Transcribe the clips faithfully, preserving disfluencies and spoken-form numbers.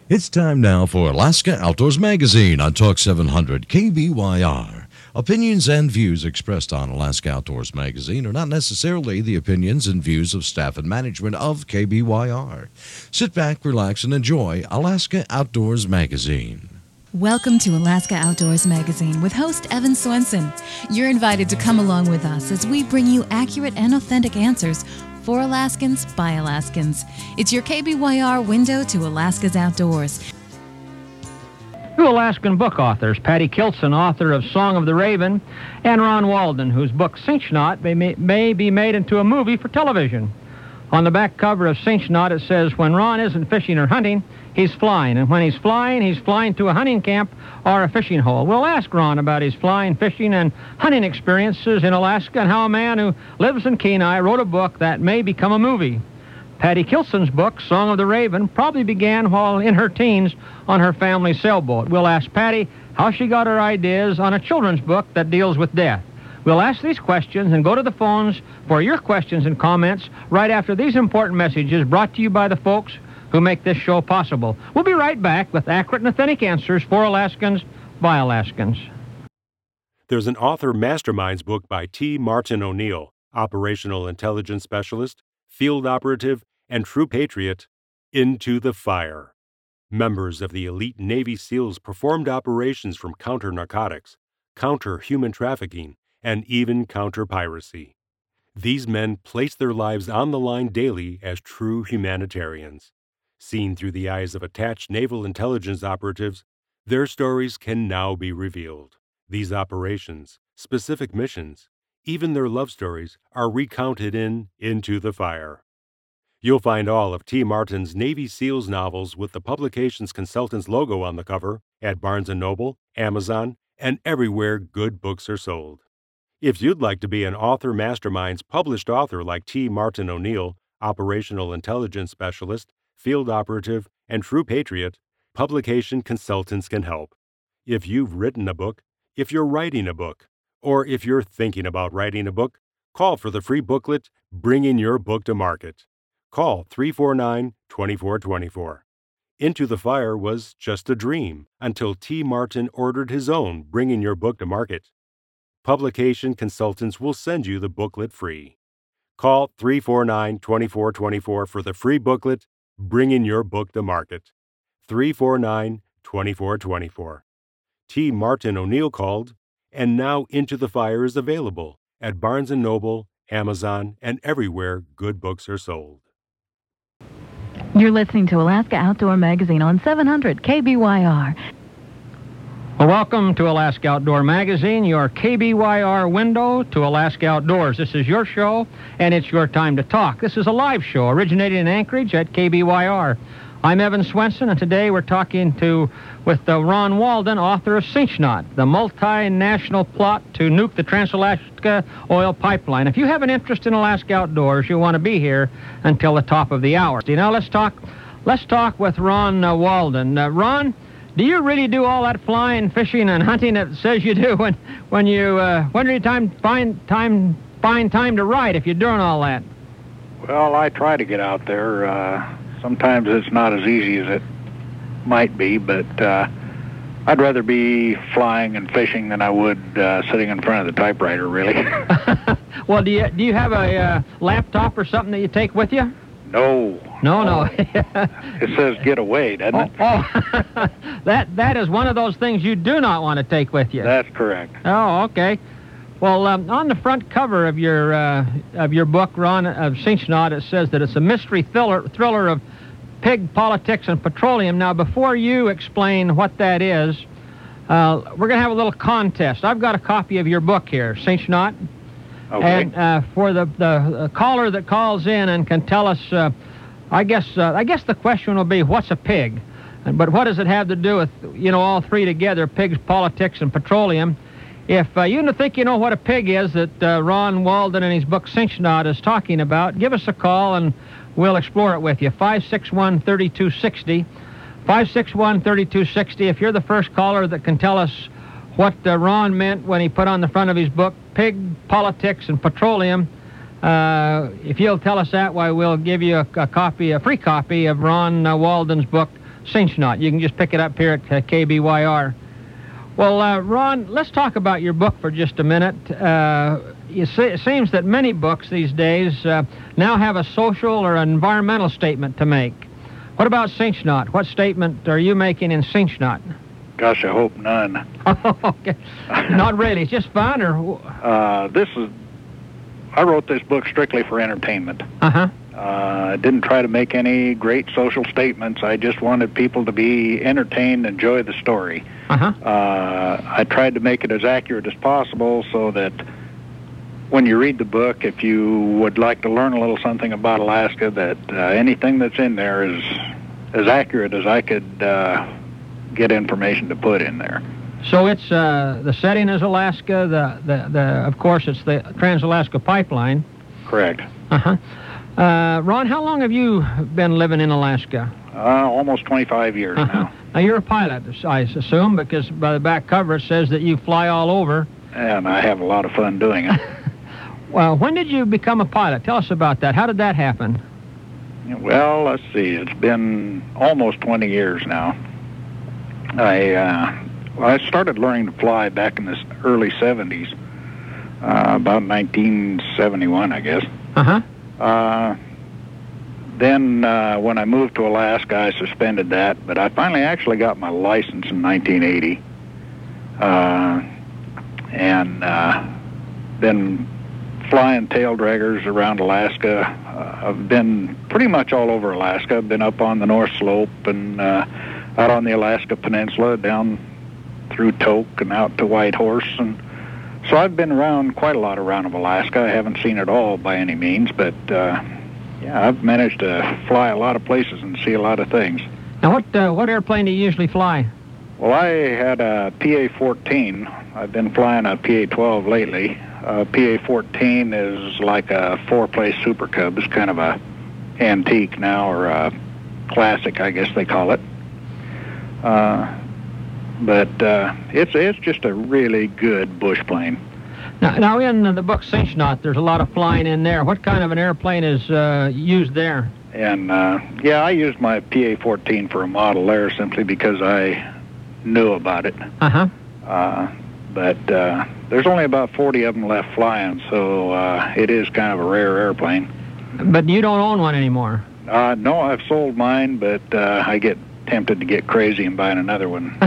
It's time now for Alaska Outdoors Magazine on Talk seven hundred K B Y R. Opinions and views expressed on Alaska Outdoors Magazine are not necessarily the opinions and views of staff and management of K B Y R. Sit back, relax, and enjoy Alaska Outdoors Magazine. Welcome to Alaska Outdoors Magazine with host Evan Swenson. You're invited to come along with us as we bring you accurate and authentic answers for Alaskans by Alaskans. It's your K B Y R window to Alaska's outdoors. Two Alaskan book authors, Patty Kilson, author of Song of the Raven, and Ron Walden, whose book Cinch Knot may, may be made into a movie for television. On the back cover of Cinch Knot, it says, when Ron isn't fishing or hunting, he's flying. And when he's flying, he's flying to a hunting camp or a fishing hole. We'll ask Ron about his flying, fishing, and hunting experiences in Alaska and how a man who lives in Kenai wrote a book that may become a movie. Patty Kilson's book, Song of the Raven, probably began while in her teens on her family's sailboat. We'll ask Patty how she got her ideas on a children's book that deals with death. We'll ask these questions and go to the phones for your questions and comments right after these important messages brought to you by the folks who make this show possible. We'll be right back with accurate and authentic answers for Alaskans by Alaskans. There's an author masterminds book by T. Martin O'Neill, operational intelligence specialist, field operative, and true patriot, Into the Fire. Members of the elite Navy SEALs performed operations from counter-narcotics, counter-human trafficking, and even counter-piracy. These men placed their lives on the line daily as true humanitarians. Seen through the eyes of attached naval intelligence operatives, their stories can now be revealed. These operations, specific missions, even their love stories are recounted in Into the Fire. You'll find all of T. Martin's Navy SEALs novels with the publications consultant's logo on the cover at Barnes and Noble, Amazon, and everywhere good books are sold. If you'd like to be an author mastermind's published author like T. Martin O'Neill, operational intelligence specialist, field operative, and true patriot, publication consultants can help. If you've written a book, if you're writing a book, or if you're thinking about writing a book, call for the free booklet, Bringing Your Book to Market. Call three four nine, two four two four. Into the Fire was just a dream until T. Martin ordered his own Bringing Your Book to Market. Publication consultants will send you the booklet free. Call three four nine, two four two four for the free booklet, Bringing Your Book to Market. three four nine, two four two four. T. Martin O'Neill called, and now Into the Fire is available at Barnes and Noble, Amazon, and everywhere good books are sold. You're listening to Alaska Outdoor Magazine on seven hundred K B Y R. Well, welcome to Alaska Outdoor Magazine, your K B Y R window to Alaska Outdoors. This is your show, and it's your time to talk. This is a live show originated in Anchorage at K B Y R. I'm Evan Swenson, and today we're talking to with uh, Ron Walden, author of Cinch Knot, the multinational plot to nuke the Trans-Alaska oil pipeline. If you have an interest in Alaska Outdoors, you'll want to be here until the top of the hour. You know, let's talk. Let's talk with Ron uh, Walden. Uh, Ron. Do you really do all that flying, fishing, and hunting that it says you do when, when you, uh, when do you time, find time, find time to write if you're doing all that? Well, I try to get out there. Uh, sometimes it's not as easy as it might be, but uh, I'd rather be flying and fishing than I would uh, sitting in front of the typewriter, really. Well, do you, do you have a uh, laptop or something that you take with you? No. No, no. It says get away, doesn't it? Oh, oh. that that is one of those things you do not want to take with you. That's correct. Oh, okay. Well, um, on the front cover of your uh, of your book, Ron, of Cinch Knot, it says that it's a mystery thriller thriller of pig politics and petroleum. Now, before you explain what that is, uh, we're going to have a little contest. I've got a copy of your book here, Cinch Knot. Okay. And uh, for the, the uh, caller that calls in and can tell us, uh, I guess uh, I guess the question will be, what's a pig? But what does it have to do with, you know, all three together, pigs, politics, and petroleum? If uh, you think you know what a pig is that uh, Ron Walden in his book Cinch Knot is talking about, give us a call and we'll explore it with you. five six one, three two six zero. five six one, three two six zero. If you're the first caller that can tell us what uh, Ron meant when he put on the front of his book, Pig, Politics, and Petroleum, uh, if you'll tell us that, why, we'll give you a, a copy, a free copy of Ron uh, Walden's book, Cinch Knot. You can just pick it up here at uh, K B Y R. Well, uh, Ron, let's talk about your book for just a minute. Uh, you see, it seems that many books these days uh, now have a social or environmental statement to make. What about Cinch Knot? What statement are you making in Cinch Knot? Gosh, I hope none. Okay. Not really. It's just fun, or... Uh, this is... I wrote this book strictly for entertainment. Uh-huh. Uh, I didn't try to make any great social statements. I just wanted people to be entertained, enjoy the story. Uh-huh. Uh, I tried to make it as accurate as possible so that when you read the book, if you would like to learn a little something about Alaska, that uh, anything that's in there is as accurate as I could uh, get information to put in there. So it's, uh, the setting is Alaska, the, the, the, of course, it's the Trans-Alaska Pipeline. Correct. Uh-huh. Uh, Ron, how long have you been living in Alaska? Uh, almost twenty-five years uh-huh. now. Now, you're a pilot, I assume, because by the back cover it says that you fly all over. And I have a lot of fun doing it. Well, when did you become a pilot? Tell us about that. How did that happen? Well, let's see. It's been almost twenty years now. I uh, well, I started learning to fly back in the early seventies, uh, about nineteen seventy-one, I guess. Uh-huh. Uh, then uh, when I moved to Alaska, I suspended that, but I finally actually got my license in nineteen eighty. Uh, and uh, been flying tail draggers around Alaska. Uh, I've been pretty much all over Alaska. I've been up on the North Slope and uh, out on the Alaska Peninsula, down through Tok and out to Whitehorse. And so I've been around quite a lot around of Alaska. I haven't seen it all by any means, but uh, yeah, I've managed to fly a lot of places and see a lot of things. Now, what uh, what airplane do you usually fly? Well, I had a P A fourteen. I've been flying a P A twelve lately. Uh, P A fourteen is like a four-place Super Cub. It's kind of a antique now, or a classic, I guess they call it. Uh, but uh, it's it's just a really good bush plane. Now, now in the book Cinch Knot, there's a lot of flying in there. What kind of an airplane is uh, used there? And uh, yeah, I used my P A fourteen for a model there simply because I knew about it. Uh-huh. Uh, but uh, there's only about forty of them left flying, so uh, it is kind of a rare airplane. But you don't own one anymore? Uh, no, I've sold mine, but uh, I get tempted to get crazy and buy another one.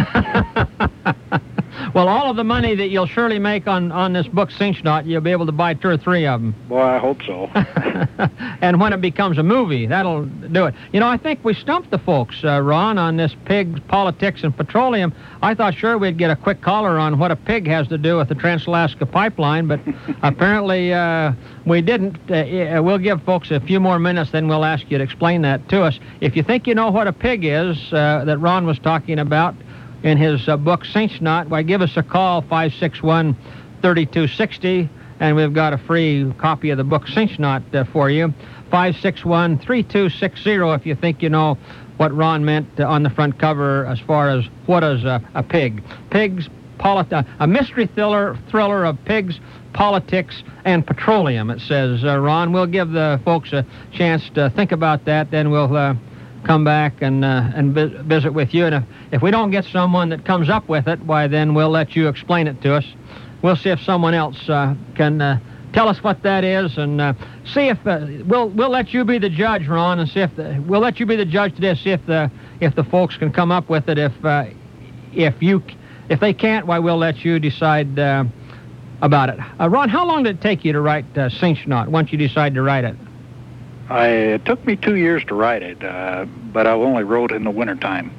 Well, all of the money that you'll surely make on, on this book, Cinch Knot, you'll be able to buy two or three of them. Boy, I hope so. And when it becomes a movie, that'll do it. You know, I think we stumped the folks, uh, Ron, on this pigs, politics, and petroleum. I thought sure we'd get a quick caller on what a pig has to do with the Trans-Alaska Pipeline, but apparently uh, we didn't. Uh, we'll give folks a few more minutes, then we'll ask you to explain that to us. If you think you know what a pig is uh, that Ron was talking about in his uh, book, Cinch Knot, why, give us a call, five six one, three two six zero, and we've got a free copy of the book, Cinch Knot, uh, for you. five six one, three two six zero if you think you know what Ron meant uh, on the front cover as far as what is a, a pig. Pigs, polit- uh, a mystery thriller, thriller of pigs, politics, and petroleum, it says, uh, Ron. We'll give the folks a chance to think about that, then we'll... Uh, come back and uh, and visit with you. And if, if we don't get someone that comes up with it, why, then we'll let you explain it to us. We'll see if someone else uh, can uh, tell us what that is, and uh, see if uh, we'll we'll let you be the judge, Ron, and see if the, we'll let you be the judge today. See if the if the folks can come up with it. If uh, if you if they can't, why, we'll let you decide uh, about it. Uh, Ron, how long did it take you to write uh, Cinch Knot once you decide to write it? I, it took me two years to write it, uh, but I only wrote in the wintertime.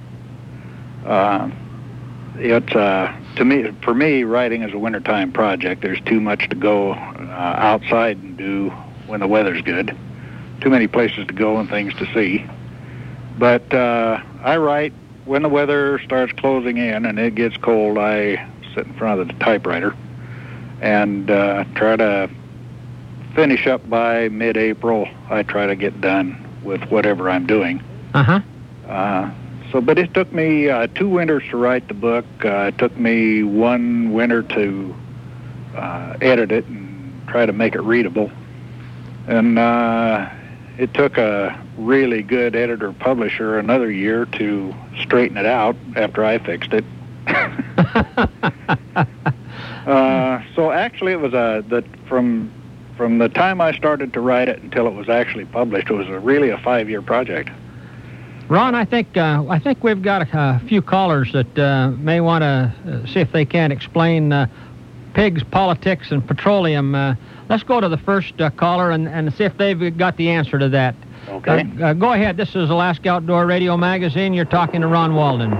Uh, it's, uh, to me, for me, writing is a wintertime project. There's too much to go uh, outside and do when the weather's good. Too many places to go and things to see. But uh, I write when the weather starts closing in and it gets cold. I sit in front of the typewriter and uh, try to finish up by mid-April. I try to get done with whatever I'm doing. Uh-huh. Uh, so, but it took me uh, two winters to write the book. Uh, it took me one winter to uh, edit it and try to make it readable. And uh, it took a really good editor-publisher another year to straighten it out after I fixed it. uh, so actually, it was a the from from the time I started to write it until it was actually published, it was a, really a five-year project. Ron, I think uh, I think we've got a, a few callers that uh, may want to uh, see if they can explain uh, pigs, politics, and petroleum. Uh, let's go to the first uh, caller and, and see if they've got the answer to that. Okay. Uh, uh, go ahead. This is Alaska Outdoor Radio Magazine. You're talking to Ron Walden.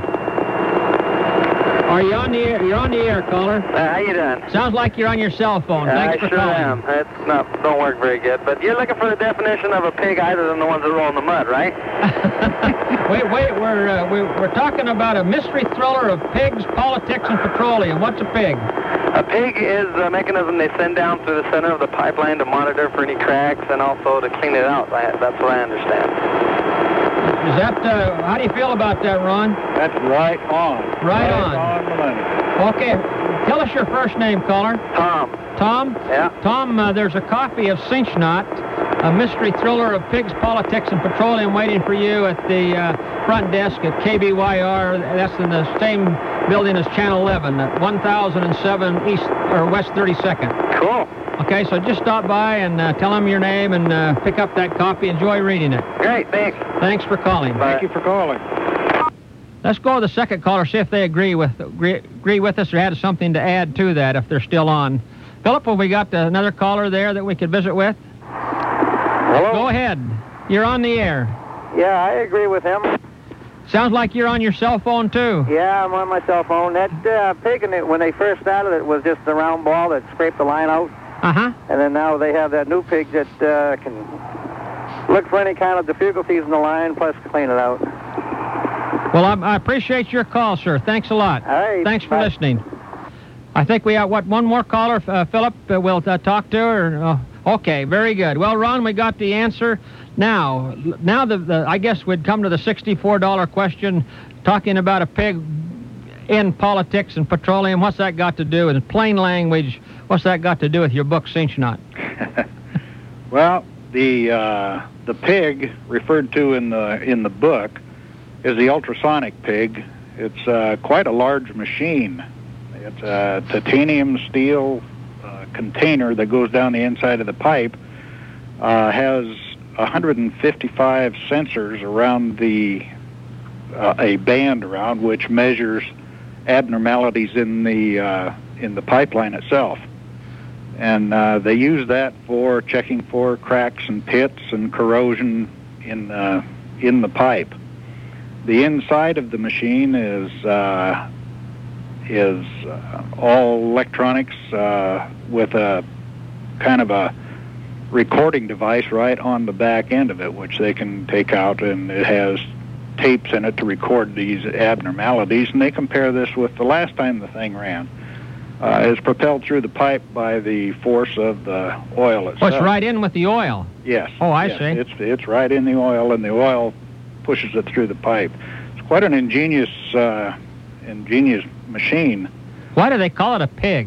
Are you on the air? You're on the air, caller. Uh, how you doing? Sounds like you're on your cell phone. Uh, Thanks I for sure calling. am. It's not don't work very good. But you're looking for the definition of a pig other than the ones that roll in the mud, right? wait, wait. We're uh, we, we're talking about a mystery thriller of pigs, politics, and petroleum. What's a pig? A pig is a mechanism they send down through the center of the pipeline to monitor for any cracks and also to clean it out. I, that's what I understand. Is that, uh, how do you feel about that, Ron? That's right on. Right, right on. on the money. Okay. Tell us your first name, caller. Tom. Tom? Yeah. Tom, uh, there's a copy of Cinch Knot, a mystery thriller of pigs, politics, and petroleum waiting for you at the uh, front desk at K B Y R. That's in the same building as Channel eleven at one thousand seven East or West thirty-second. Cool. Okay, so just stop by and uh, tell them your name and uh, pick up that copy. Enjoy reading it. Great, thanks. Thanks for calling. Bye. Thank you for calling. Let's go to the second caller, see if they agree with agree, agree with us or had something to add to that if they're still on. Philip, have we got another caller there that we could visit with? Hello? Go ahead. You're on the air. Yeah, I agree with him. Sounds like you're on your cell phone, too. Yeah, I'm on my cell phone. That uh, pig, in it, when they first started it, was just a round ball that scraped the line out. Uh-huh. And then now they have that new pig that uh, can look for any kind of difficulties in the line, plus clean it out. Well, I, I appreciate your call, sir. Thanks a lot. All right. Thanks for Bye. listening. I think we have, what, one more caller, uh, Philip, uh, we'll uh, talk to? Or, uh, okay, very good. Well, Ron, we got the answer. Now, now the, the I guess we'd come to the sixty-four dollar question, talking about a pig in politics and petroleum. What's that got to do with, in plain language, what's that got to do with your book, Cinch Knot? Well, the uh, the pig referred to in the in the book is the ultrasonic pig. It's uh, quite a large machine. It's a titanium steel uh, container that goes down the inside of the pipe. Uh, has one hundred fifty-five sensors around the uh, a band around which measures abnormalities in the uh, in the pipeline itself. And uh, they use that for checking for cracks and pits and corrosion in uh, in the pipe. The inside of the machine is uh, is uh, all electronics uh, with a kind of a recording device right on the back end of it, which they can take out, and it has tapes in it to record these abnormalities. And they compare this with the last time the thing ran. Uh, it's propelled through the pipe by the force of the oil itself. Oh, it's right in with the oil. Yes. Oh, I yes. see. It's it's right in the oil, and the oil pushes it through the pipe. It's quite an ingenious uh, ingenious machine. Why do they call it a pig?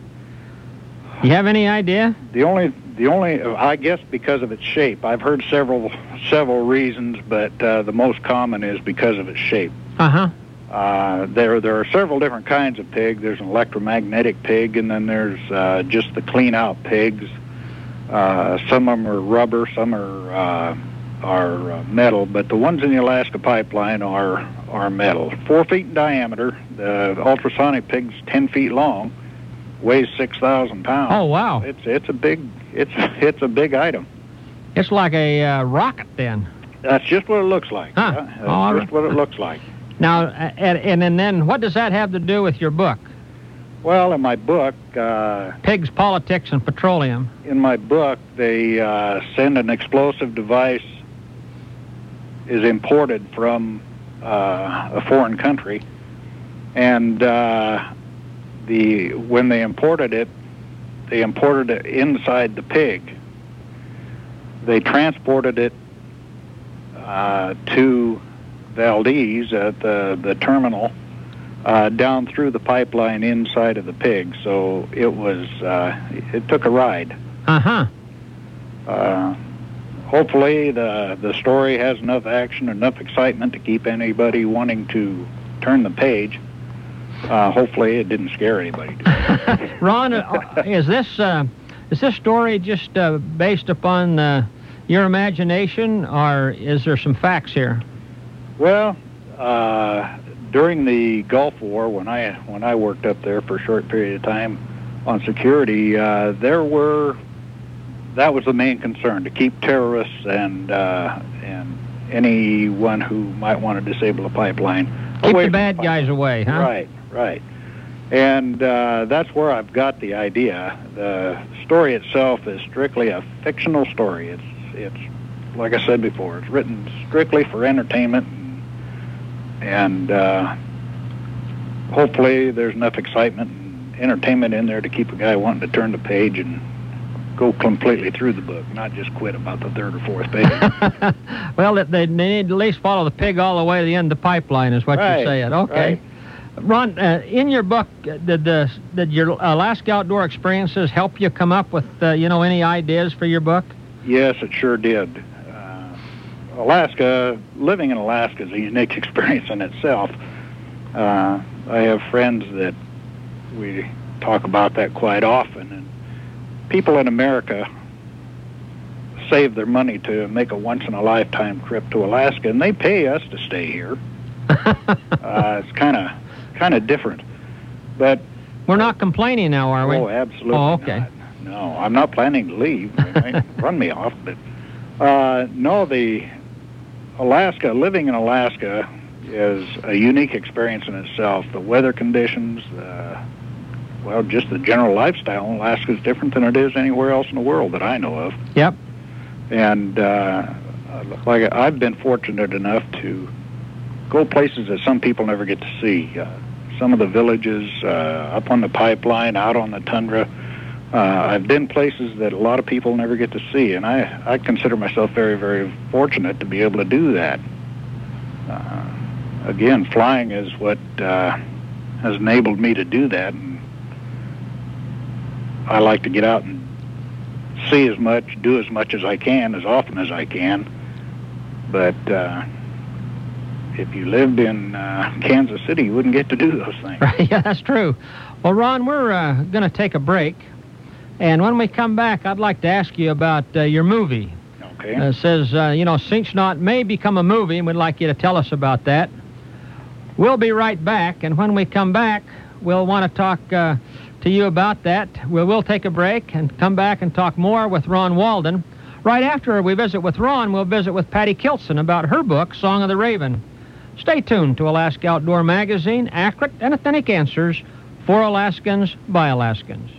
You have any idea? The only the only I guess because of its shape. I've heard several several reasons, but uh, the most common is because of its shape. Uh-huh. Uh, there, there are several different kinds of pig. There's an electromagnetic pig, and then there's uh, just the clean-out pigs. Uh, some of them are rubber, some are uh, are uh, metal, but the ones in the Alaska pipeline are are metal. Four feet in diameter. The ultrasonic pig's ten feet long, weighs six thousand pounds. Oh, wow. It's it's a big it's it's a big item. It's like a uh, rocket, then. That's just what it looks like. Huh. Yeah, that's Oh, all just right. what it looks like. Now, uh, and, and, and then what does that have to do with your book? Well, in my book, uh, Pigs, Politics, and Petroleum. in my book, they uh, send an explosive device is imported from uh, a foreign country, and uh, the when they imported it, they imported it inside the pig. They transported it uh, to Valdez at the, the terminal uh, down through the pipeline inside of the pig. So it was, uh, it took a ride. Uh-huh. Uh, hopefully the the story has enough action, enough excitement to keep anybody wanting to turn the page. Uh, hopefully it didn't scare anybody. Ron, uh, is this uh, is this story just uh, based upon uh, your imagination, or is there some facts here? Well, uh, during the Gulf War, when I when I worked up there for a short period of time on security, uh, there were that was the main concern, to keep terrorists and uh, and anyone who might want to disable a pipeline Keep away the bad from guys away, huh? Right, right. And uh, that's where I've got the idea. The story itself is strictly a fictional story. It's it's like I said before, it's written strictly for entertainment, and, and uh, hopefully there's enough excitement and entertainment in there to keep a guy wanting to turn the page and go completely through the book, not just quit about the third or fourth page. Well, they, they need to at least follow the pig all the way to the end of the pipeline, is what Right, you're saying. Okay. right. Ron, uh, in your book, uh, did, the, did your Alaska outdoor experiences help you come up with, uh, you know, any ideas for your book? Yes, it sure did. Uh, Alaska, living in Alaska is a unique experience in itself. Uh, I have friends that we talk about that quite often, and people in America save their money to make a once-in-a-lifetime trip to Alaska, and they pay us to stay here. uh, it's kind of kind of different, but we're not complaining now, are we? Oh, absolutely. Oh, okay. Not. No, I'm not planning to leave. They might run me off, but uh, no, the Alaska, living in Alaska is a unique experience in itself. The weather conditions, the, well, just the general lifestyle in Alaska is different than it is anywhere else in the world that I know of. Yep. And uh, like I've been fortunate enough to go places that some people never get to see. Uh, some of the villages uh, up on the pipeline, out on the tundra. Uh, I've been places that a lot of people never get to see, and I, I consider myself very, very fortunate to be able to do that. Uh, again, flying is what uh, has enabled me to do that, and I like to get out and see as much, do as much as I can, as often as I can. But uh, if you lived in uh, Kansas City, you wouldn't get to do those things. Right, yeah, that's true. Well, Ron, we're uh, going to take a break. And when we come back, I'd like to ask you about uh, your movie. Okay. Uh, it says, uh, you know, Cinch-Knot may become a movie, and we'd like you to tell us about that. We'll be right back, and when we come back, we'll want to talk uh, to you about that. We will take a break and come back and talk more with Ron Walden. Right after we visit with Ron, we'll visit with Patty Kiltson about her book, Song of the Raven. Stay tuned to Alaska Outdoor Magazine, accurate and authentic answers for Alaskans by Alaskans.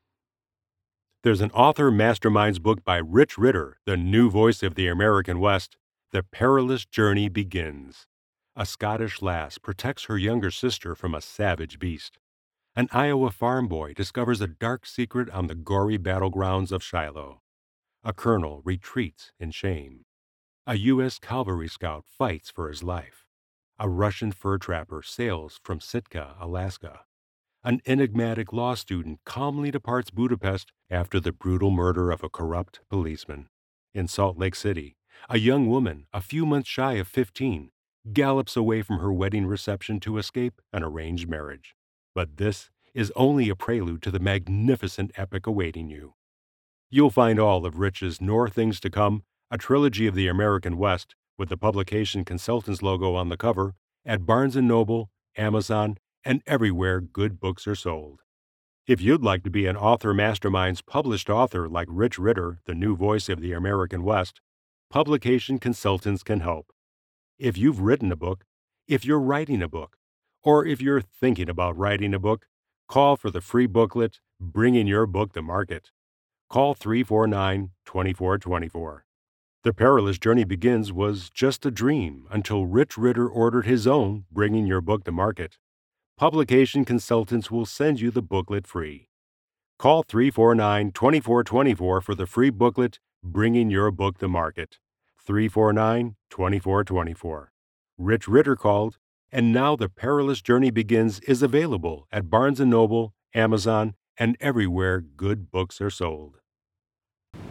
There's an author masterminds book by Rich Ritter, the new voice of the American West. The Perilous Journey Begins. A Scottish lass protects her younger sister from a savage beast. An Iowa farm boy discovers a dark secret on the gory battlegrounds of Shiloh. A colonel retreats in shame. A U S cavalry scout fights for his life. A Russian fur trapper sails from Sitka, Alaska. An enigmatic law student calmly departs Budapest after the brutal murder of a corrupt policeman. In Salt Lake City, a young woman, a few months shy of fifteen, gallops away from her wedding reception to escape an arranged marriage. But this is only a prelude to the magnificent epic awaiting you. You'll find all of Rich's Nor Things to Come, a trilogy of the American West, with the Publication Consultants logo on the cover, at Barnes and Noble, Amazon, and everywhere good books are sold. If you'd like to be an Author Masterminds published author like Rich Ritter, the new voice of the American West, Publication Consultants can help. If you've written a book, if you're writing a book, or if you're thinking about writing a book, call for the free booklet, Bringing Your Book to Market. Call three four nine, two four two four. The Perilous Journey Begins was just a dream until Rich Ritter ordered his own Bringing Your Book to Market. Publication Consultants will send you the booklet free. Call three four nine, two four two four for the free booklet, Bringing Your Book to Market. three four nine, two four two four. Rich Ritter called, and now The Perilous Journey Begins is available at Barnes and Noble, Amazon, and everywhere good books are sold.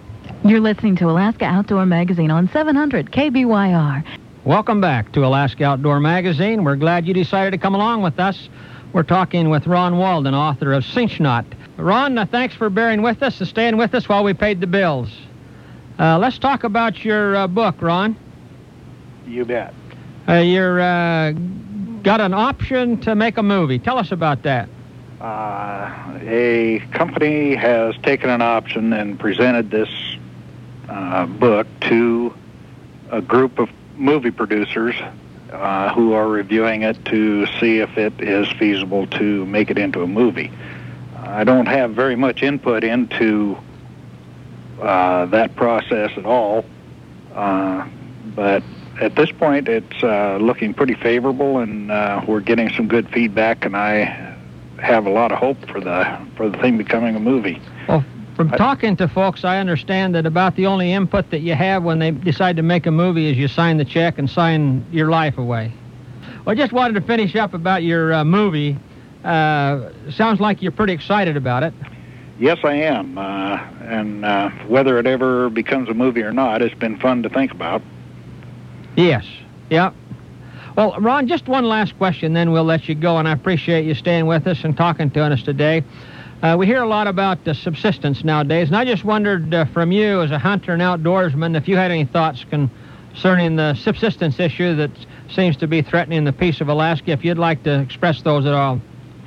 You're listening to Alaska Outdoor Magazine on seven hundred K B Y R. Welcome back to Alaska Outdoor Magazine. We're glad you decided to come along with us. We're talking with Ron Walden, author of Cinch Knot. Ron, uh, thanks for bearing with us and staying with us while we paid the bills. Uh, let's talk about your uh, book, Ron. You bet. Uh, you're uh, got an option to make a movie. Tell us about that. Uh, a company has taken an option and presented this uh, book to a group of movie producers uh, who are reviewing it to see if it is feasible to make it into a movie. I don't have very much input into uh, that process at all, uh, but at this point it's uh, looking pretty favorable, and uh, we're getting some good feedback, and I have a lot of hope for the for the thing becoming a movie. Well, from talking to folks, I understand that about the only input that you have when they decide to make a movie is you sign the check and sign your life away. Well, I just wanted to finish up about your uh, movie. Uh, sounds like you're pretty excited about it. Yes, I am. Uh, and uh, whether it ever becomes a movie or not, it's been fun to think about. Yes. Yeah. Well, Ron, just one last question, then we'll let you go, and I appreciate you staying with us and talking to us today. Uh, we hear a lot about uh, subsistence nowadays, and I just wondered uh, from you as a hunter and outdoorsman if you had any thoughts concerning the subsistence issue that seems to be threatening the peace of Alaska, if you'd like to express those at all.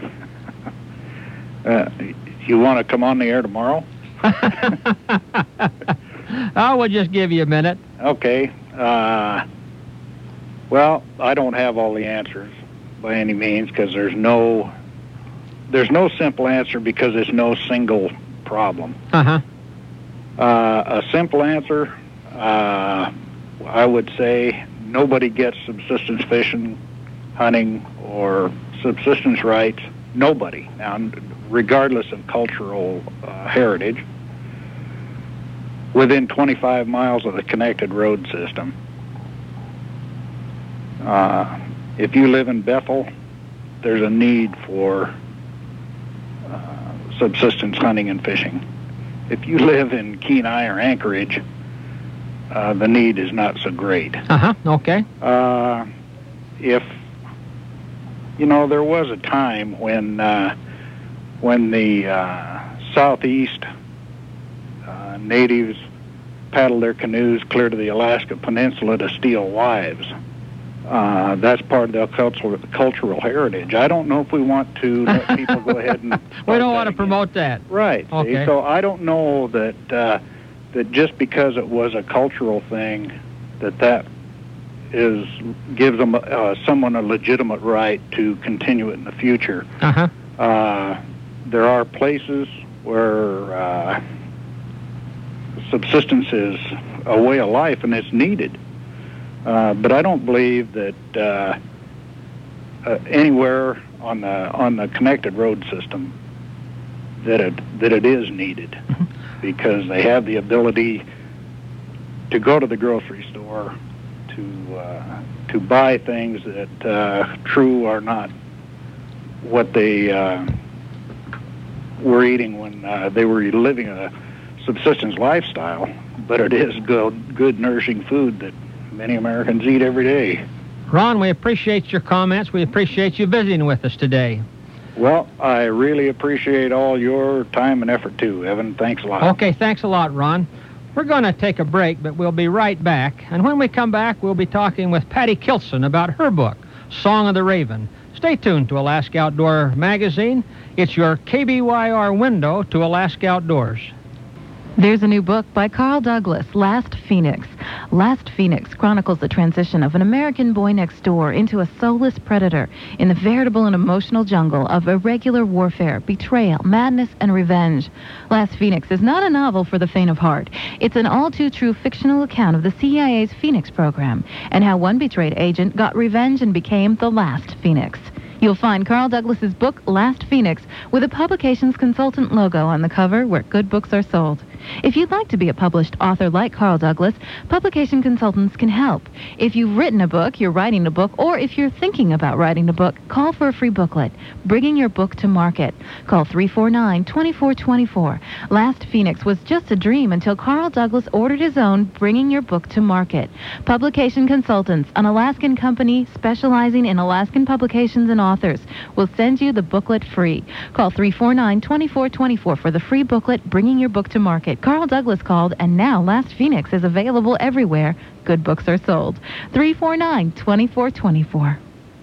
Uh, you want to come on the air tomorrow? I will just give you a minute. Okay. Uh, well, I don't have all the answers by any means, because there's no there's no simple answer, because there's no single problem. Uh-huh. Uh, a simple answer, uh, I would say nobody gets subsistence fishing, hunting, or subsistence rights. Nobody. Now, regardless of cultural uh, heritage, within twenty-five miles of the connected road system. Uh, if you live in Bethel, there's a need for uh, subsistence hunting and fishing. If you live in Kenai or Anchorage, uh, the need is not so great. Uh-huh, okay. Uh, if, you know, there was a time when uh, when the uh, southeast uh, natives paddled their canoes clear to the Alaska Peninsula to steal wives. Uh, that's part of the cultural cultural heritage. I don't know if we want to let people go ahead and... We don't want to promote that. Right. Okay. See? So I don't know that uh, that just because it was a cultural thing, that that is gives them uh, someone a legitimate right to continue it in the future. Uh-huh. Uh, there are places where uh, subsistence is a way of life and it's needed. Uh, but I don't believe that uh, uh, anywhere on the on the connected road system that it that it is needed, because they have the ability to go to the grocery store to uh, to buy things that uh, true are not what they uh, were eating when uh, they were living a subsistence lifestyle, but it is good good nourishing food that many Americans eat every day. Ron, we appreciate your comments. We appreciate you visiting with us today. Well, I really appreciate all your time and effort, too, Evan. Thanks a lot. Okay, thanks a lot, Ron. We're going to take a break, but we'll be right back. And when we come back, we'll be talking with Patty Kilson about her book, Song of the Raven. Stay tuned to Alaska Outdoor Magazine. It's your K B Y R window to Alaska Outdoors. There's a new book by Carl Douglas, Last Phoenix. Last Phoenix chronicles the transition of an American boy next door into a soulless predator in the veritable and emotional jungle of irregular warfare, betrayal, madness, and revenge. Last Phoenix is not a novel for the faint of heart. It's an all-too-true fictional account of the C I A's Phoenix program and how one betrayed agent got revenge and became the Last Phoenix. You'll find Carl Douglas's book, Last Phoenix, with a publications consultant logo on the cover where good books are sold. If you'd like to be a published author like Carl Douglas, Publication Consultants can help. If you've written a book, you're writing a book, or if you're thinking about writing a book, call for a free booklet, Bringing Your Book to Market. Call three four nine, two four two four. Last Phoenix was just a dream until Carl Douglas ordered his own Bringing Your Book to Market. Publication Consultants, an Alaskan company specializing in Alaskan publications and authors, will send you the booklet free. Call three four nine, two four two four for the free booklet, Bringing Your Book to Market. Carl Douglas called, and now Last Phoenix is available everywhere good books are sold. three four nine, two four two four.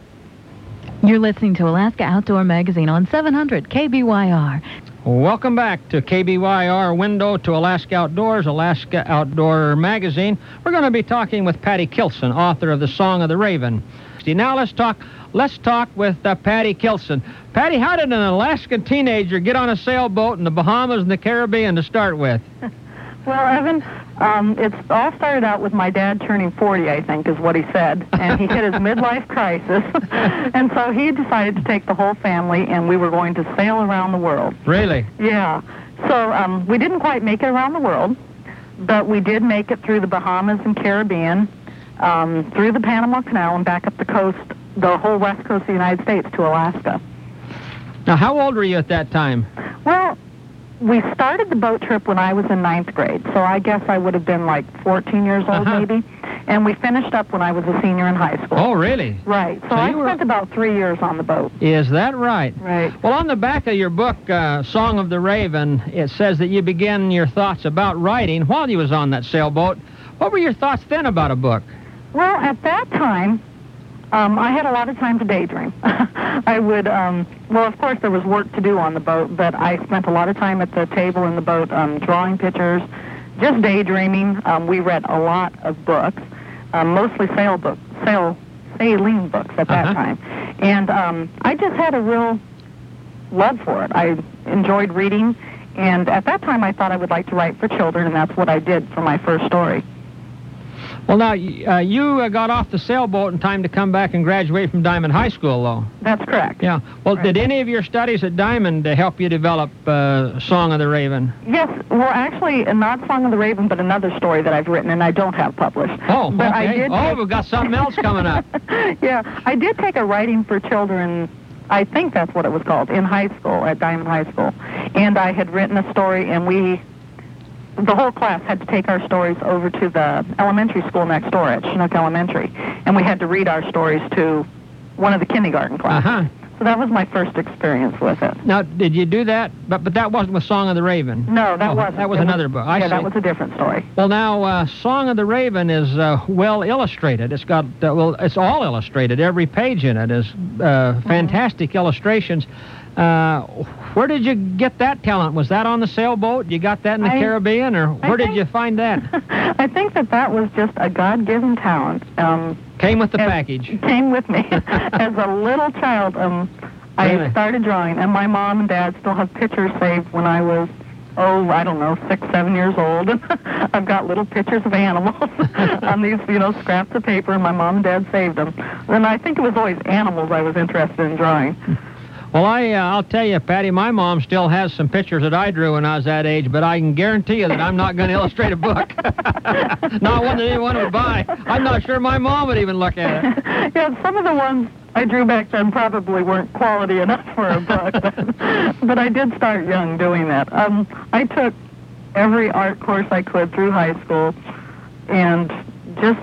You're listening to Alaska Outdoor Magazine on seven hundred K B Y R. Welcome back to K B Y R, Window to Alaska Outdoors, Alaska Outdoor Magazine. We're going to be talking with Patty Kilson, author of The Song of the Raven. Now let's talk let's talk with uh, Patty Kilson. Patty, how did an Alaskan teenager get on a sailboat in the Bahamas and the Caribbean to start with? Well, Evan, um, it's all started out with my dad turning forty, I think, is what he said. And he hit his midlife crisis. And so he decided to take the whole family, and we were going to sail around the world. Really? Yeah. So um, we didn't quite make it around the world, but we did make it through the Bahamas and Caribbean, um, through the Panama Canal, and back up the coast, the whole west coast of the United States to Alaska. Now, how old were you at that time? Well, we started the boat trip when I was in ninth grade, so I guess I would have been like fourteen years old, Uh-huh. maybe. And we finished up when I was a senior in high school. Oh, really? Right. So, So I you were- spent about three years on the boat. Is that right? Right. Well, on the back of your book, uh, Song of the Raven, it says that you began your thoughts about writing while you was on that sailboat. What were your thoughts then about a book? Well, at that time, um, I had a lot of time to daydream. I would, um, well, of course, there was work to do on the boat, but I spent a lot of time at the table in the boat um, drawing pictures, just daydreaming. Um, we read a lot of books, um, mostly sail books, sail, sailing books at that Uh-huh. time. And um, I just had a real love for it. I enjoyed reading, and at that time I thought I would like to write for children, and that's what I did for my first story. Well, now, y- uh, you uh, got off the sailboat in time to come back and graduate from Diamond High School, though. That's correct. Yeah. Well, Right. did any of your studies at Diamond uh, help you develop uh, Song of the Raven? Yes, well, actually, not Song of the Raven, but another story that I've written and I don't have published. Oh, But I okay. did Oh, take- we've got something else coming up. Yeah, I did take a writing for children, I think that's what it was called, in high school, at Diamond High School. And I had written a story, and we, the whole class had to take our stories over to the elementary school next door at Chinook Elementary. And we had to read our stories to one of the kindergarten classes. Uh-huh. So that was my first experience with it. Now, did you do that? But but that wasn't with Song of the Raven. No, that Oh, wasn't. That was It another book. I yeah, see. that was a different story. Well, now, uh, Song of the Raven is uh, well illustrated. It's got, uh, well, it's all illustrated. Every page in it is uh, fantastic illustrations. Uh, where did you get that talent? Was that on the sailboat? You got that in the I- Caribbean, or I where did think- you find that? I think that that was just a God-given talent. Um, Came with the as- package. Came with me. As a little child, um, Really? I started drawing, and my mom and dad still have pictures saved when I was, oh, I don't know, six, seven years old. I've got little pictures of animals on these, you know, scraps of paper, and my mom and dad saved them. And I think it was always animals I was interested in drawing. Well, I, uh, I'll tell you, Patty, my mom still has some pictures that I drew when I was that age, but I can guarantee you that I'm not going to illustrate a book. Not one that anyone would buy. I'm not sure my mom would even look at it. Yeah, some of the ones I drew back then probably weren't quality enough for a book, but, but I did start young doing that. Um, I took every art course I could through high school and just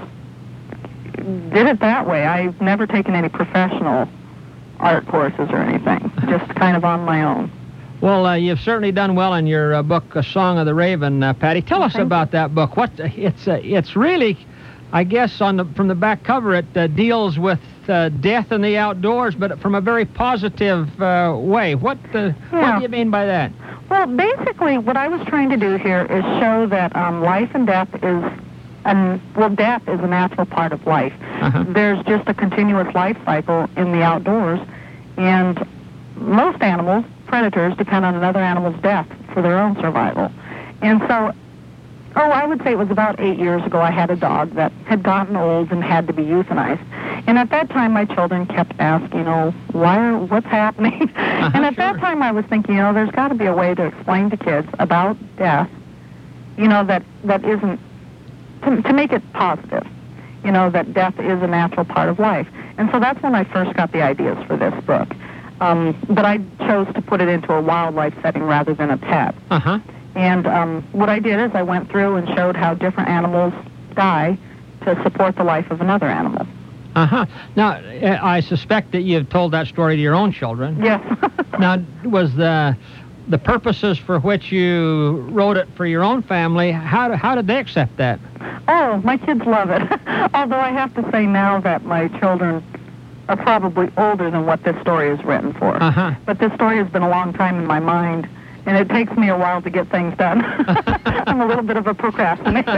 did it that way. I've never taken any professional art courses or anything, just kind of on my own. Well, uh, you've certainly done well in your uh, book, A Song of the Raven, uh, Patty. Tell us Thank about that book. What it's uh, it's really, I guess, on the from the back cover, it uh, deals with uh, death in the outdoors, but from a very positive uh, way. What uh, what Yeah. do you mean by that? Well, basically, what I was trying to do here is show that um, life and death is, and well, death is a natural part of life. Uh-huh. There's just a continuous life cycle in the outdoors, and most animals, predators, depend on another animal's death for their own survival. And so, oh, I would say it was about eight years ago, I had a dog that had gotten old and had to be euthanized. And at that time, my children kept asking, you know, why are, what's happening? And at that sure. time, I was thinking, you know, there's got to be a way to explain to kids about death you know, that, that isn't, to, to make it positive, you know, that death is a natural part of life. And so that's when I first got the ideas for this book. Um, but I chose to put it into a wildlife setting rather than a pet. Uh-huh. And um, what I did is I went through and showed how different animals die to support the life of another animal. Uh-huh. Now, uh, I suspect that you've told that story to your own children. Yes. Now, was the the purposes for which you wrote it for your own family, how, how did they accept that? Oh, my kids love it. Although I have to say now that my children are probably older than what this story is written for. Uh-huh. But this story has been a long time in my mind, and it takes me a while to get things done. I'm a little bit of a procrastinator.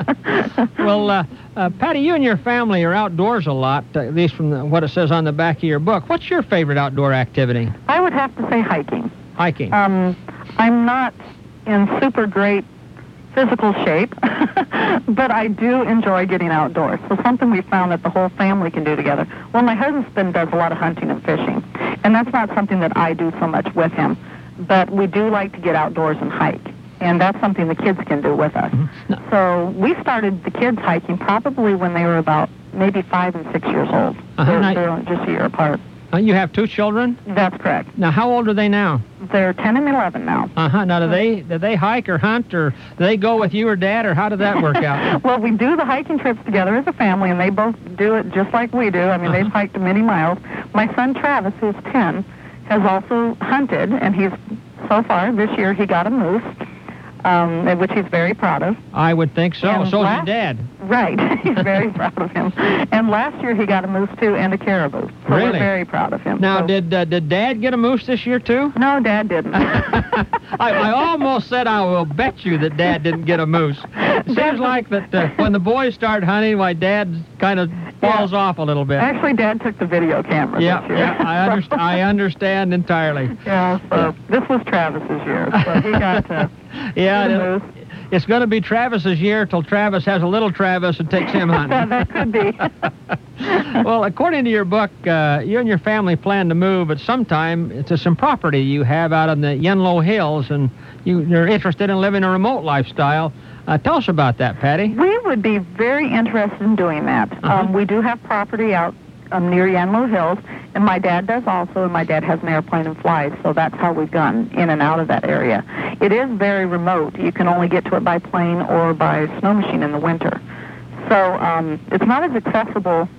Well, uh, uh, Patty, you and your family are outdoors a lot, uh, at least from the, what it says on the back of your book. What's your favorite outdoor activity? I would have to say hiking. Hiking. Um, I'm not in super great physical shape, but I do enjoy getting outdoors. So something we found that the whole family can do together. Well, my husband does a lot of hunting and fishing, and that's not something that I do so much with him. But we do like to get outdoors and hike, and that's something the kids can do with us. Mm-hmm. No. So we started the kids hiking probably when they were about maybe five and six years old. Uh-huh. They're, Now- they're just a year apart. Uh, you have two children? That's correct. Now, how old are they now? They're ten and eleven now. Uh-huh. Now, do they do they hike or hunt, or do they go with you or Dad, or how did that work out? Well, we do the hiking trips together as a family, and they both do it just like we do. I mean, Uh-huh. they've hiked many miles. My son Travis, who's ten, has also hunted, and he's, so far, this year, he got a moose, um, which he's very proud of. I would think so. And So's your last- Dad. Right. He's very proud of him. And last year, he got a moose, too, and a caribou. So Really? we're very proud of him. Now, So- did uh, did Dad get a moose this year, too? No, Dad didn't. I, I almost said I will bet you that Dad didn't get a moose. It seems like that uh, when the boys start hunting, why Dad kind of falls off a little bit. Actually, Dad took the video camera Yeah, this year. yeah, I, underst- I understand entirely. Yeah, so this was Travis's year, so he got to Yeah, get a it- moose. it's going to be Travis's year till Travis has a little Travis and takes him hunting. that, that could be. Well, according to your book, uh, you and your family plan to move at some time to some property you have out in the Yenlo Hills, and you, you're interested in living a remote lifestyle. Uh, tell us about that, Patty. We would be very interested in doing that. Uh-huh. Um, we do have property out um, near Yenlo Hills, and my dad does also, and my dad has an airplane and flies, so that's how we've gotten in and out of that area. It is very remote. You can only get to it by plane or by snow machine in the winter. So um, it's not as accessible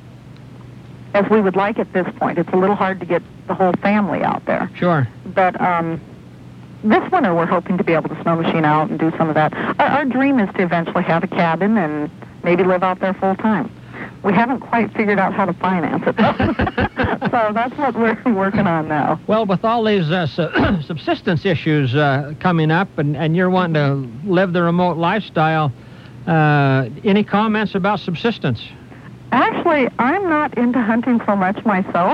as we would like at this point. It's a little hard to get the whole family out there. Sure. But um, this winter, we're hoping to be able to snow machine out and do some of that. Our, our dream is to eventually have a cabin and maybe live out there full time. We haven't quite figured out how to finance it, though. So that's what we're working on now. Well, with all these uh, su- subsistence issues uh, coming up, and, and you're wanting to live the remote lifestyle, uh, any comments about subsistence? Actually, I'm not into hunting so much myself,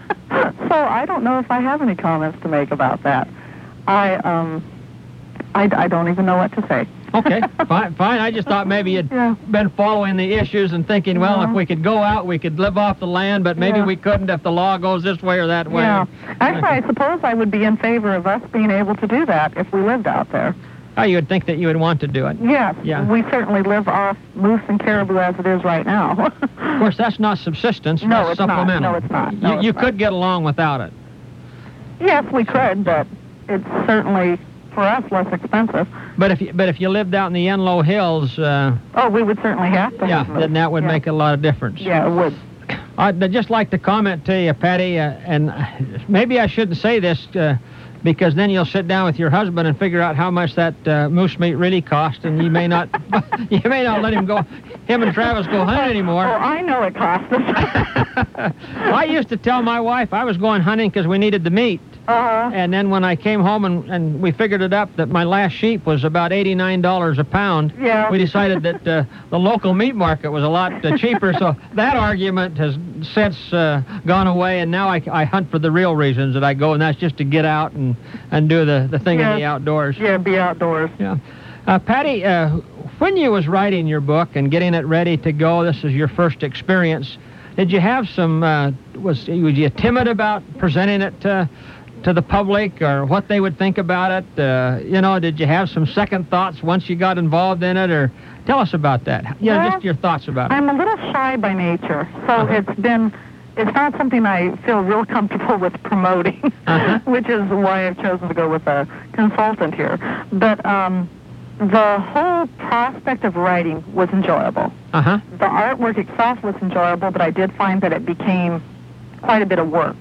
so I don't know if I have any comments to make about that. I um, I, I don't even know what to say. Okay, fine, fine. I just thought maybe you'd Yeah. been following the issues and thinking, well, Yeah. if we could go out, we could live off the land, but maybe Yeah. we couldn't if the law goes this way or that way. Yeah. Actually, I suppose I would be in favor of us being able to do that if we lived out there. Oh, you would think that you would want to do it. Yes. Yeah. We certainly live off moose and caribou as it is right now. Of course, that's not subsistence. No, that's it's not. supplemental. No, it's not. You, No, it's you not. could get along without it. Yes, we could, but it's certainly, for us, less expensive. But if you, but if you lived out in the Yenlo Hills, uh, Oh, we would certainly have to. yeah, have moose. then that would Yeah. make a lot of difference. Yeah, it would. I'd just like to comment to you, Patty, uh, and maybe I shouldn't say this uh, because then you'll sit down with your husband and figure out how much that uh, moose meat really cost, and you may not, you may not let him go, him and Travis go hunt anymore. Oh, I know it cost us. I used to tell my wife I was going hunting because we needed the meat. Uh-huh. And then when I came home and, and we figured it up that my last sheep was about eighty-nine dollars a pound, Yeah. we decided that uh, the local meat market was a lot uh, cheaper. So that argument has since uh, gone away, and now I, I hunt for the real reasons that I go, and that's just to get out and, and do the, the thing in Yes. the outdoors. Yeah, be outdoors. Yeah. Uh, Patty, uh, when you was writing your book and getting it ready to go, this is your first experience, did you have some, uh, was, was you timid about presenting it to to the public or what they would think about it? Uh, you know, did you have some second thoughts once you got involved in it? Or tell us about that. Yeah, Well, just your thoughts about it. I'm a little shy by nature, so Uh-huh. it's been, it's not something I feel real comfortable with promoting, Uh-huh. which is why I've chosen to go with a consultant here. But um, the whole prospect of writing was enjoyable. Uh-huh. The artwork itself was enjoyable, but I did find that it became quite a bit of work.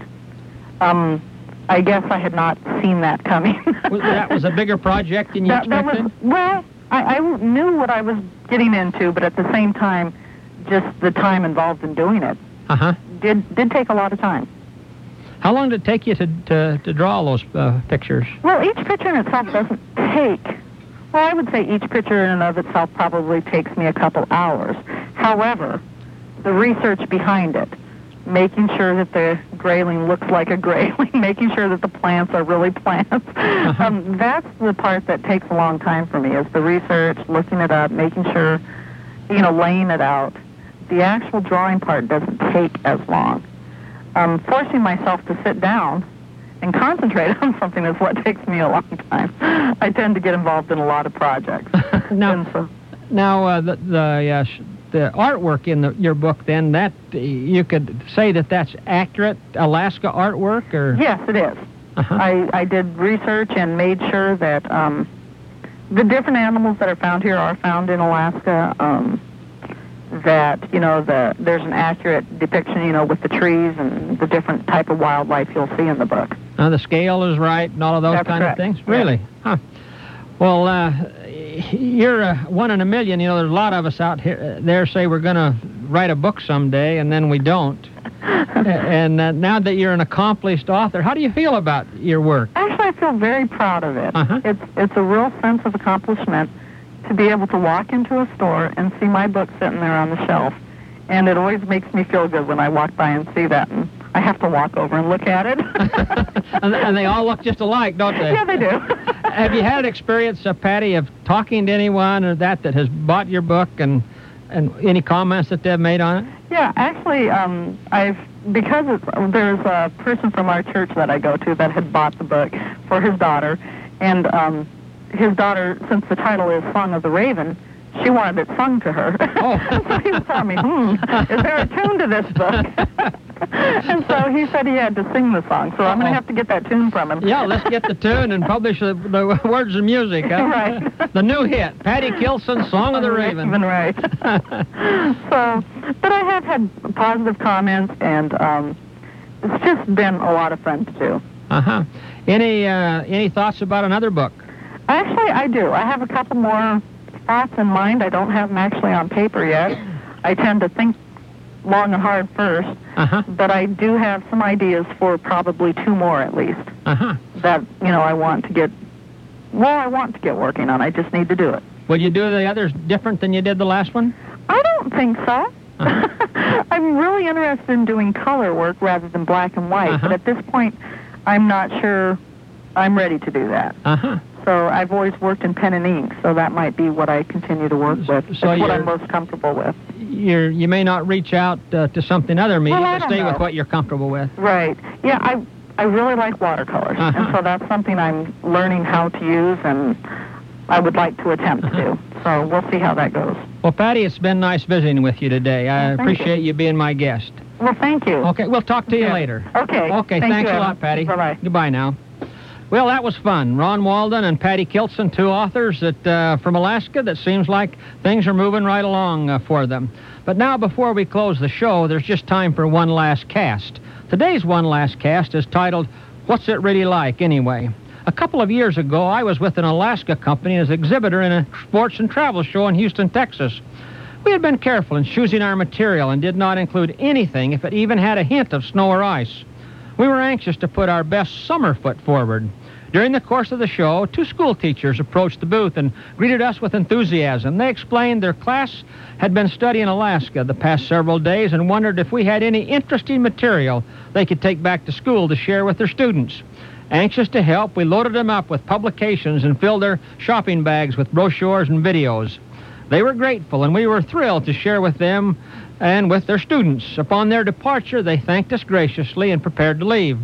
Um, I guess I had not seen that coming. Was- that was a bigger project than you that, that expected? was, well, I, I knew what I was getting into, but at the same time, just the time involved in doing it Uh-huh. did did take a lot of time. How long did it take you to, to, to draw all those uh, pictures? Well, each picture in itself doesn't take. Well, I would say each picture in and of itself probably takes me a couple hours. However, the research behind it, making sure that the grayling looks like a grayling, making sure that the plants are really plants, Uh-huh. um, that's the part that takes a long time for me, is the research, looking it up, making sure, you know, laying it out. The actual drawing part doesn't take as long. Um, forcing myself to sit down and concentrate on something is what takes me a long time. I tend to get involved in a lot of projects. Now, And so, now uh, the the, uh, sh- the artwork in the, your book, then, that uh, you could say that that's accurate Alaska artwork, or? yes, it is. Uh-huh. I, I did research and made sure that um, the different animals that are found here are found in Alaska. Um, that, you know, the there's an accurate depiction, you know, with the trees and the different type of wildlife you'll see in the book. Uh, the scale is right and all of those That's kind correct. of things? Yeah. Really? Huh. Well, uh, you're uh, one in a million. You know, there's a lot of us out here uh, there say we're going to write a book someday, and then we don't. and uh, now that you're an accomplished author, how do you feel about your work? Actually, I feel very proud of it. Uh-huh. It's it's a real sense of accomplishment to be able to walk into a store and see my book sitting there on the shelf. And it always makes me feel good when I walk by and see that. And I have to walk over and look at it. and, and they all look just alike, don't they? Yeah, they do. Have you had an experience, uh, Patty, of talking to anyone or that that has bought your book, and and any comments that they've made on it? Yeah, actually, um, I've because it's, there's a person from our church that I go to that had bought the book for his daughter, and um, his daughter, since the title is Song of the Raven, she wanted it sung to her. Oh. So he was telling me, hmm, is there a tune to this book? And so he said he had to sing the song, so I'm going Uh-oh. to have to get that tune from him. Yeah, let's get the tune and publish the, the words and music. Huh? Right. The new hit, Patty Kilson, Song of the Raven. Raven, right. So, but I have had positive comments, and um, it's just been a lot of fun to do. Uh-huh. Any, uh, any thoughts about another book? Actually, I do. I have a couple more thoughts in mind. I don't have them actually on paper yet. I tend to think long and hard first, Uh-huh. but I do have some ideas for probably two more at least Uh-huh. that, you know, I want to get, well, I want to get working on. I just need to do it. Will you do the others different than you did the last one? I don't think so. Uh-huh. I'm really interested in doing color work rather than black and white, Uh-huh. but at this point, I'm not sure I'm ready to do that. Uh-huh. So I've always worked in pen and ink, so that might be what I continue to work with. So It's what you're- I'm most comfortable with. You're, you may not reach out uh, to something other medium, Well, I but don't stay with know. what you're comfortable with. Right. Yeah, I I really like watercolors, Uh-huh. and so that's something I'm learning how to use, and I would like to attempt to do. So we'll see how that goes. Well, Patty, it's been nice visiting with you today. I Well, thank appreciate you. being my guest. Well, thank you. Okay, we'll talk to you Okay. later. Okay. Okay, Thank thanks you, a lot, Evan. Patty. Bye-bye. Goodbye now. Well, that was fun. Ron Walden and Patty Kilson, two authors that uh, from Alaska that seems like things are moving right along uh, for them. But now, before we close the show, there's just time for one last cast. Today's one last cast is titled, What's It Really Like, Anyway? A couple of years ago, I was with an Alaska company as exhibitor in a sports and travel show in Houston, Texas. We had been careful in choosing our material and did not include anything if it even had a hint of snow or ice. We were anxious to put our best summer foot forward. During the course of the show, two school teachers approached the booth and greeted us with enthusiasm. They explained their class had been studying Alaska the past several days and wondered if we had any interesting material they could take back to school to share with their students. Anxious to help, we loaded them up with publications and filled their shopping bags with brochures and videos. They were grateful, and we were thrilled to share with them and with their students. Upon their departure, they thanked us graciously and prepared to leave.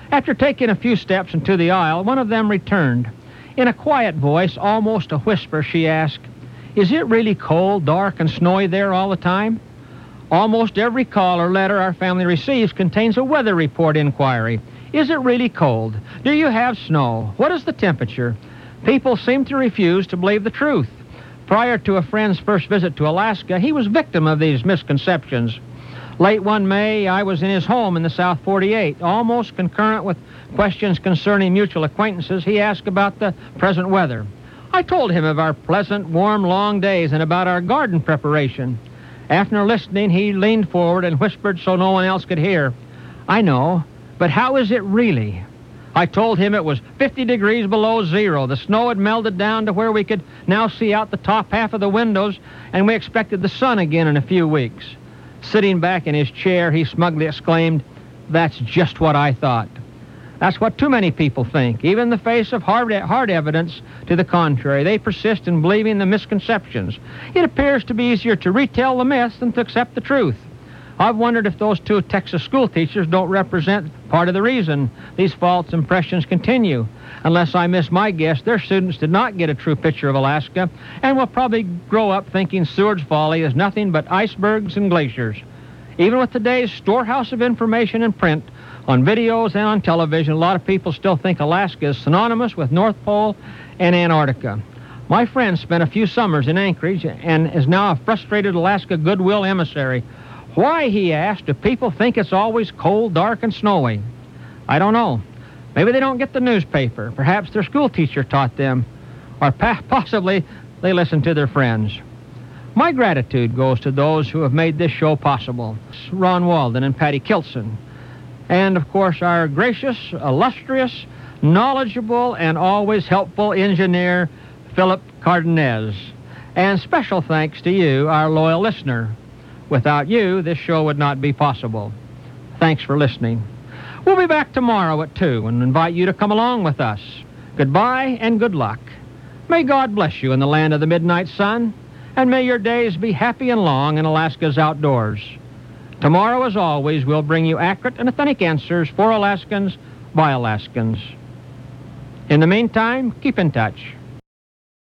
After taking a few steps into the aisle, one of them returned. In a quiet voice, almost a whisper, she asked, "Is it really cold, dark, and snowy there all the time?" Almost every call or letter our family receives contains a weather report inquiry. Is it really cold? Do you have snow? What is the temperature? People seem to refuse to believe the truth. Prior to a friend's first visit to Alaska, he was victim of these misconceptions. Late one May, I was in his home in the South forty-eight. Almost concurrent with questions concerning mutual acquaintances, he asked about the present weather. I told him of our pleasant, warm, long days and about our garden preparation. After listening, he leaned forward and whispered so no one else could hear, "I know, but how is it really?" I told him it was fifty degrees below zero. The snow had melted down to where we could now see out the top half of the windows, and we expected the sun again in a few weeks. Sitting back in his chair, he smugly exclaimed, "That's just what I thought." That's what too many people think. Even in the face of hard, hard evidence to the contrary, they persist in believing the misconceptions. It appears to be easier to retell the myths than to accept the truth. I've wondered if those two Texas school teachers don't represent part of the reason these false impressions continue. Unless I miss my guess, their students did not get a true picture of Alaska and will probably grow up thinking Seward's Folly is nothing but icebergs and glaciers. Even with today's storehouse of information in print, on videos and on television, a lot of people still think Alaska is synonymous with North Pole and Antarctica. My friend spent a few summers in Anchorage and is now a frustrated Alaska goodwill emissary. Why, he asked, do people think it's always cold, dark, and snowy? I don't know. Maybe they don't get the newspaper. Perhaps their school teacher taught them. Or pa- possibly they listen to their friends. My gratitude goes to those who have made this show possible. Ron Walden and Patty Kilson. And, of course, our gracious, illustrious, knowledgeable, and always helpful engineer, Philip Cardenas. And special thanks to you, our loyal listener. Without you, this show would not be possible. Thanks for listening. We'll be back tomorrow at two and invite you to come along with us. Goodbye and good luck. May God bless you in the land of the midnight sun, and may your days be happy and long in Alaska's outdoors. Tomorrow, as always, we'll bring you accurate and authentic answers for Alaskans by Alaskans. In the meantime, keep in touch.